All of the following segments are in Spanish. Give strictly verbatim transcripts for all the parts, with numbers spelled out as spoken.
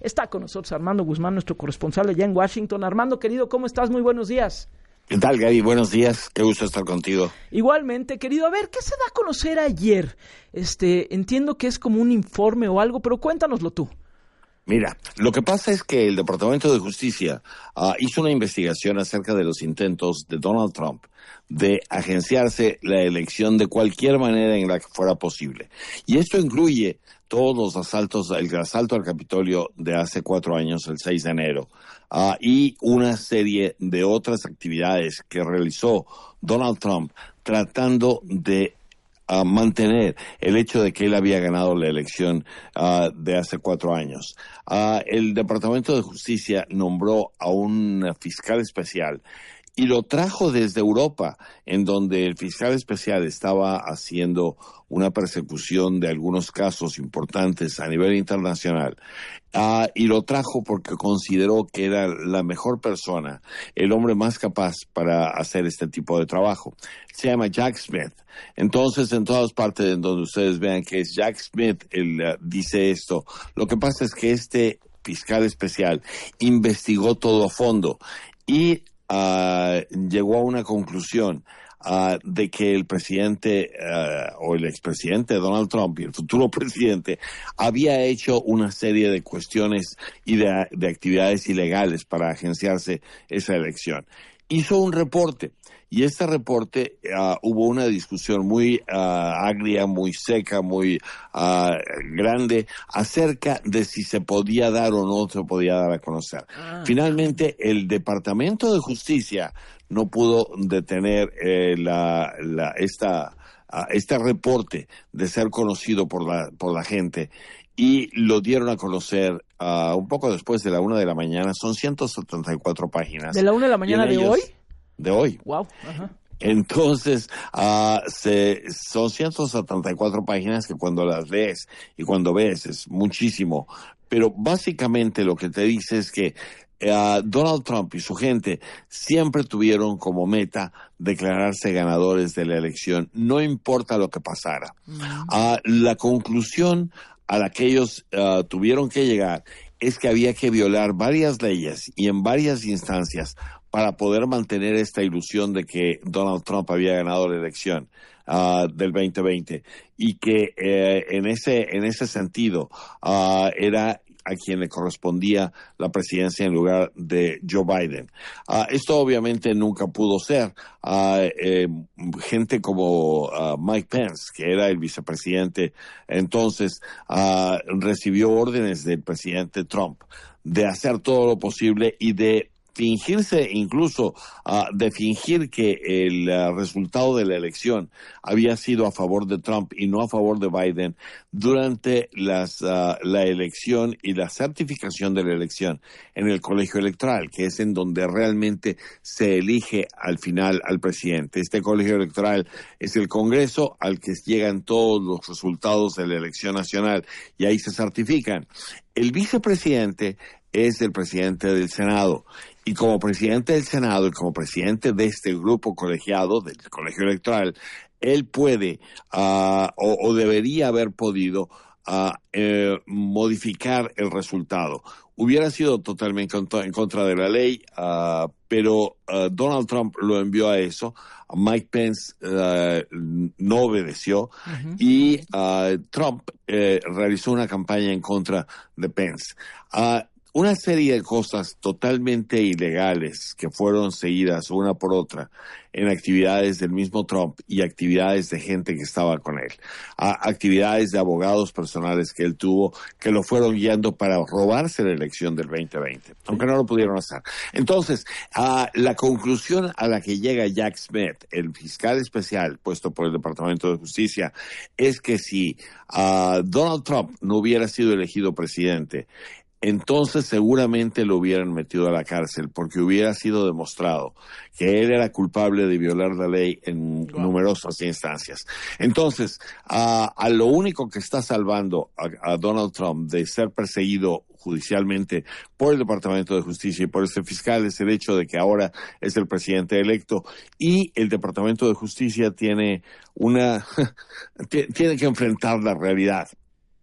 Está con nosotros Armando Guzmán, nuestro corresponsal allá en Washington. Armando, querido, ¿cómo estás? Muy buenos días. ¿Qué tal, Gaby? Buenos días. Qué gusto estar contigo. Igualmente, querido. A ver, ¿qué se da a conocer ayer? Este, entiendo que es como un informe o algo, pero cuéntanoslo tú. Mira, lo que pasa es que el Departamento de Justicia uh, hizo una investigación acerca de los intentos de Donald Trump de agenciarse la elección de cualquier manera en la que fuera posible. Y esto incluye todos los asaltos, el asalto al Capitolio de hace cuatro años, el seis de enero, uh, y una serie de otras actividades que realizó Donald Trump tratando de a mantener el hecho de que él había ganado la elección uh, de hace cuatro años. Uh, el Departamento de Justicia nombró a un fiscal especial y lo trajo desde Europa, en donde el fiscal especial estaba haciendo una persecución de algunos casos importantes a nivel internacional. Uh, y lo trajo porque consideró que era la mejor persona, el hombre más capaz para hacer este tipo de trabajo. Se llama Jack Smith. Entonces, en todas partes en donde ustedes vean que es Jack Smith, él uh, dice esto. Lo que pasa es que este fiscal especial investigó todo a fondo y uh, llegó a una conclusión Uh, de que el presidente uh, o el expresidente Donald Trump y el futuro presidente había hecho una serie de cuestiones y de, de actividades ilegales para agenciarse esa elección. Hizo un reporte y este reporte uh, hubo una discusión muy uh, agria, muy seca, muy uh, grande acerca de si se podía dar o no se podía dar a conocer. Ah. Finalmente, el Departamento de Justicia no pudo detener eh, la, la, esta, uh, este reporte de ser conocido por la, por la gente y lo dieron a conocer uh, un poco después de la una de la mañana. Son ciento setenta y cuatro páginas. ¿De la una de la mañana de ellos, hoy? De hoy. Wow. Ajá. Entonces, uh, se, son ciento setenta y cuatro páginas que cuando las lees y cuando ves es muchísimo. Pero básicamente lo que te dice es que Uh, Donald Trump y su gente siempre tuvieron como meta declararse ganadores de la elección, no importa lo que pasara. Uh-huh. Uh, la conclusión a la que ellos uh, tuvieron que llegar es que había que violar varias leyes y en varias instancias para poder mantener esta ilusión de que Donald Trump había ganado la elección uh, del veinte veinte y que eh, en ese en ese sentido uh, era a quien le correspondía la presidencia en lugar de Joe Biden. Uh, esto obviamente nunca pudo ser. Uh, eh, gente como uh, Mike Pence, que era el vicepresidente entonces, uh, recibió órdenes del presidente Trump de hacer todo lo posible y de fingirse, incluso uh, de fingir que el uh, resultado de la elección había sido a favor de Trump y no a favor de Biden durante las, uh, la elección y la certificación de la elección en el colegio electoral, que es en donde realmente se elige al final al presidente. Este colegio electoral es el Congreso al que llegan todos los resultados de la elección nacional y ahí se certifican. El vicepresidente es el presidente del Senado. Y como presidente del Senado y como presidente de este grupo colegiado, del colegio electoral, él puede uh, o, o debería haber podido uh, eh, modificar el resultado. Hubiera sido totalmente en contra de la ley, uh, pero uh, Donald Trump lo envió a eso. Mike Pence uh, no obedeció uh-huh. y uh, Trump eh, realizó una campaña en contra de Pence. Uh, Una serie de cosas totalmente ilegales que fueron seguidas una por otra en actividades del mismo Trump y actividades de gente que estaba con él. A actividades de abogados personales que él tuvo que lo fueron guiando para robarse la elección del veinte veinte, aunque no lo pudieron hacer. Entonces, uh, la conclusión a la que llega Jack Smith, el fiscal especial puesto por el Departamento de Justicia, es que si uh, Donald Trump no hubiera sido elegido presidente, entonces seguramente lo hubieran metido a la cárcel porque hubiera sido demostrado que él era culpable de violar la ley en wow. numerosas instancias. Entonces, a, a lo único que está salvando a, a Donald Trump de ser perseguido judicialmente por el Departamento de Justicia y por este fiscal es el hecho de que ahora es el presidente electo y el Departamento de Justicia tiene una tiene que enfrentar la realidad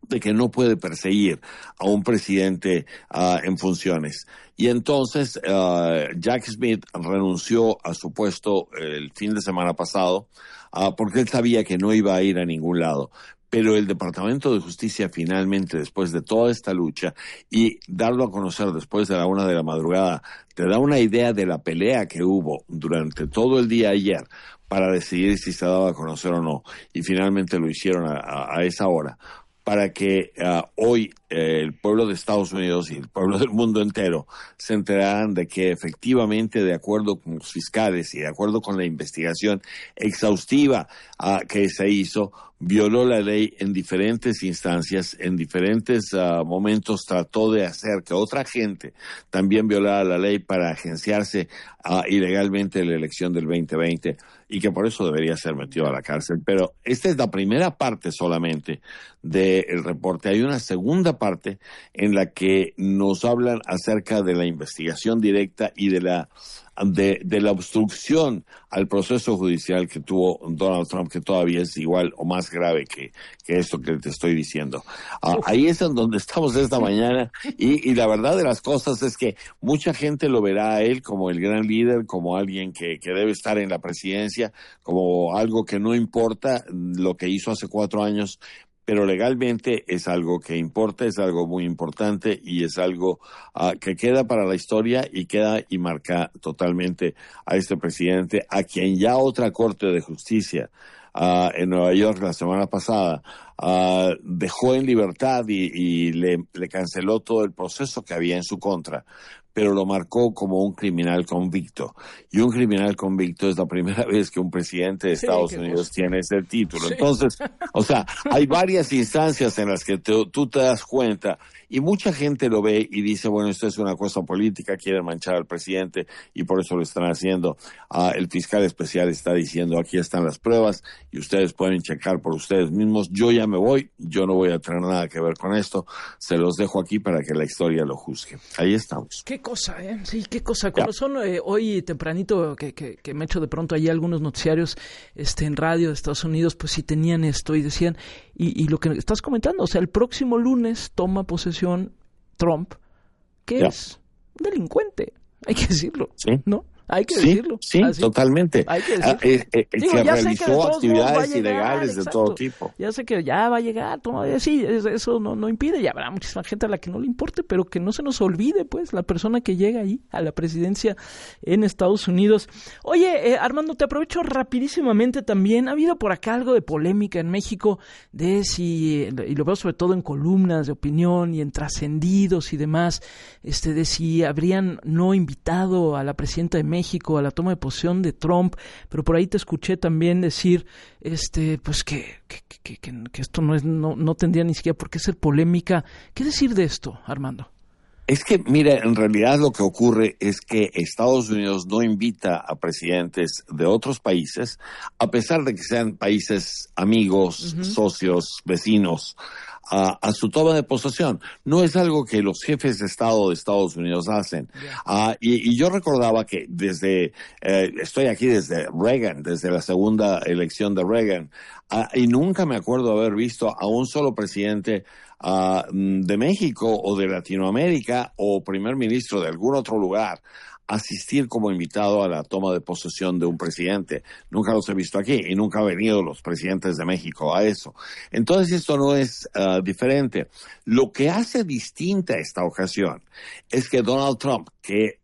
de que no puede perseguir a un presidente uh, en funciones. Y entonces uh, Jack Smith renunció a su puesto el fin de semana pasado uh, porque él sabía que no iba a ir a ningún lado. Pero el Departamento de Justicia finalmente, después de toda esta lucha y darlo a conocer después de la una de la madrugada, te da una idea de la pelea que hubo durante todo el día ayer para decidir si se daba a conocer o no. Y finalmente lo hicieron a, a, a esa hora, para que uh, hoy eh, el pueblo de Estados Unidos y el pueblo del mundo entero se enteraran de que efectivamente, de acuerdo con los fiscales y de acuerdo con la investigación exhaustiva uh, que se hizo, violó la ley en diferentes instancias, en diferentes uh, momentos trató de hacer que otra gente también violara la ley para agenciarse uh, ilegalmente en la elección del veinte veinte y que por eso debería ser metido a la cárcel. Pero esta es la primera parte solamente del reporte. Hay una segunda parte en la que nos hablan acerca de la investigación directa y de la De, de la obstrucción al proceso judicial que tuvo Donald Trump, que todavía es igual o más grave que, que esto que te estoy diciendo. Uh, ahí es en donde estamos esta mañana y, y la verdad de las cosas es que mucha gente lo verá a él como el gran líder, como alguien que, que debe estar en la presidencia, como algo que no importa lo que hizo hace cuatro años, pero legalmente es algo que importa, es algo muy importante y es algo uh, que queda para la historia y queda y marca totalmente a este presidente, a quien ya otra Corte de Justicia uh, en Nueva York la semana pasada uh, dejó en libertad y, y le, le canceló todo el proceso que había en su contra, pero lo marcó como un criminal convicto. Y un criminal convicto es la primera vez que un presidente de Estados sí, Unidos pues, tiene ese título. Sí. Entonces, o sea, hay varias instancias en las que te, tú te das cuenta y mucha gente lo ve y dice, bueno, esto es una cosa política, quieren manchar al presidente y por eso lo están haciendo. Uh, el fiscal especial está diciendo, aquí están las pruebas y ustedes pueden checar por ustedes mismos. Yo ya me voy, yo no voy a tener nada que ver con esto. Se los dejo aquí para que la historia lo juzgue. Ahí estamos. Qué cosa, ¿eh? Sí, qué cosa. Con razón, eh, hoy tempranito que, que, que me echo de pronto ahí algunos noticiarios este, en radio de Estados Unidos, pues sí tenían esto y decían, y, y lo que estás comentando, o sea, el próximo lunes toma posesión Trump, que ya. es un delincuente, hay que decirlo, ¿sí? ¿no? Hay que sí, decirlo. Sí, Así. totalmente. Hay que decirlo. Ah, eh, eh, Digo, que ya realizó sé que actividades llegar, ilegales exacto. de todo tipo. Ya sé que ya va a llegar, toma, sí, eso no, no impide, ya habrá muchísima gente a la que no le importe, pero que no se nos olvide, pues, la persona que llega ahí a la presidencia en Estados Unidos. Oye, eh, Armando, te aprovecho rapidísimamente también, ha habido por acá algo de polémica en México, de si, y lo veo sobre todo en columnas de opinión y en trascendidos y demás, este, de si habrían no invitado a la presidenta de México a la toma de posición de Trump, pero por ahí te escuché también decir este pues que, que, que, que, que esto no es no, no tendría ni siquiera por qué ser polémica. ¿Qué decir de esto, Armando? Es que, mira, en realidad lo que ocurre es que Estados Unidos no invita a presidentes de otros países, a pesar de que sean países amigos, uh-huh. socios, vecinos, A, a su toma de posesión. No es algo que los jefes de Estado de Estados Unidos hacen. Yeah. Uh, y, y yo recordaba que desde, eh, estoy aquí desde Reagan, desde la segunda elección de Reagan, uh, y nunca me acuerdo haber visto a un solo presidente uh, de México o de Latinoamérica o primer ministro de algún otro lugar asistir como invitado a la toma de posesión de un presidente. Nunca los he visto aquí y nunca han venido los presidentes de México a eso. Entonces esto no es uh, diferente. Lo que hace distinta esta ocasión es que Donald Trump, que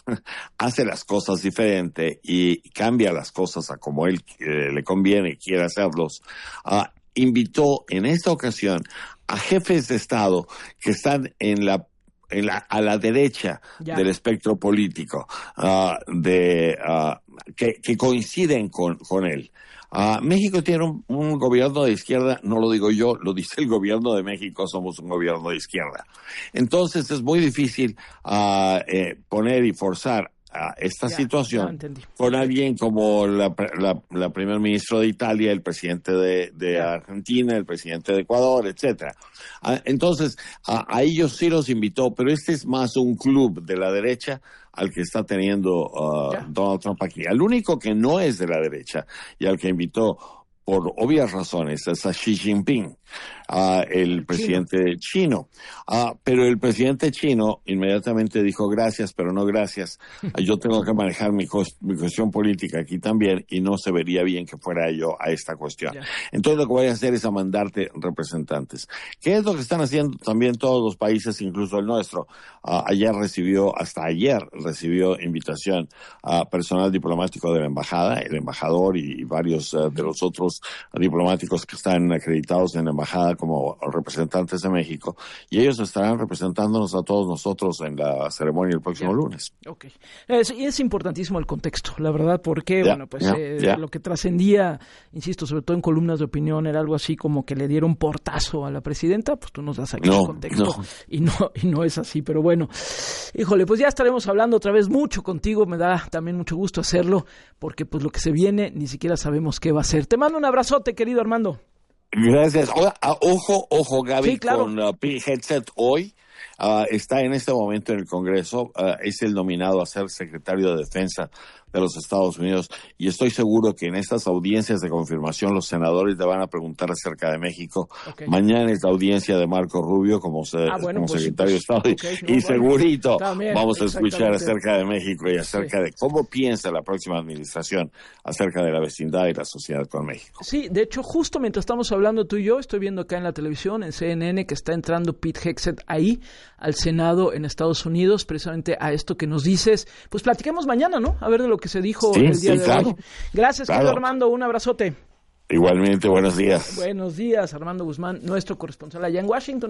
hace las cosas diferente y cambia las cosas a como él eh, le conviene y quiere hacerlos, uh, invitó en esta ocasión a jefes de Estado que están en la En la, a la derecha ya. del espectro político, uh, de, uh, que, que coinciden con, con él. Uh, México tiene un, un gobierno de izquierda, no lo digo yo, lo dice el gobierno de México, somos un gobierno de izquierda. Entonces es muy difícil uh, eh, poner y forzar a esta ya, situación con alguien como la, la, la primer ministro de Italia, el presidente de, de Argentina, el presidente de Ecuador, etcétera. Entonces, a, a ellos sí los invitó, pero este es más un club de la derecha al que está teniendo uh, Donald Trump aquí. Al único que no es de la derecha y al que invitó por obvias razones es a Xi Jinping, uh, el presidente chino. Uh, pero el presidente chino inmediatamente dijo gracias, pero no gracias. Yo tengo que manejar mi, mi cuestión política aquí también y no se vería bien que fuera yo a esta cuestión. Yeah. Entonces lo que voy a hacer es a mandarte representantes. ¿Qué es lo que están haciendo también todos los países, incluso el nuestro? Uh, ayer recibió, hasta ayer recibió invitación a personal diplomático de la embajada, el embajador y, y varios uh, de los otros diplomáticos que están acreditados en la embajada como representantes de México, y ellos estarán representándonos a todos nosotros en la ceremonia el próximo yeah. lunes. Ok. Es, y es importantísimo el contexto, la verdad, porque, yeah, bueno, pues yeah, eh, yeah. lo que trascendía, insisto, sobre todo en columnas de opinión, era algo así como que le dieron portazo a la presidenta, pues tú nos das aquí no, el contexto, no. y no y no es así, pero bueno, híjole, pues ya estaremos hablando otra vez mucho contigo, me da también mucho gusto hacerlo, porque pues lo que se viene ni siquiera sabemos qué va a ser. Te mando un abrazote, querido Armando. Gracias. Ojo, ojo, Gaby, sí, claro. con uh, Pete Hegseth hoy. Uh, está en este momento en el Congreso, uh, es el nominado a ser secretario de Defensa de los Estados Unidos, y estoy seguro que en estas audiencias de confirmación los senadores le van a preguntar acerca de México. Okay. Mañana es la audiencia de Marco Rubio como, se, ah, bueno, como pues, secretario pues, de Estado, okay, y no, segurito bueno, también, vamos a escuchar acerca de México y acerca sí. de cómo piensa la próxima administración acerca de la vecindad y la sociedad con México. Sí, de hecho, justo mientras estamos hablando tú y yo, estoy viendo acá en la televisión, en C N N, que está entrando Pete Hegseth ahí, al Senado en Estados Unidos, precisamente a esto que nos dices. Pues platiquemos mañana, ¿no? A ver de lo que se dijo sí, el día sí, de claro. hoy. Gracias, claro. querido Armando, un abrazote. Igualmente, buenos días. Buenos días, Armando Guzmán, nuestro corresponsal allá en Washington.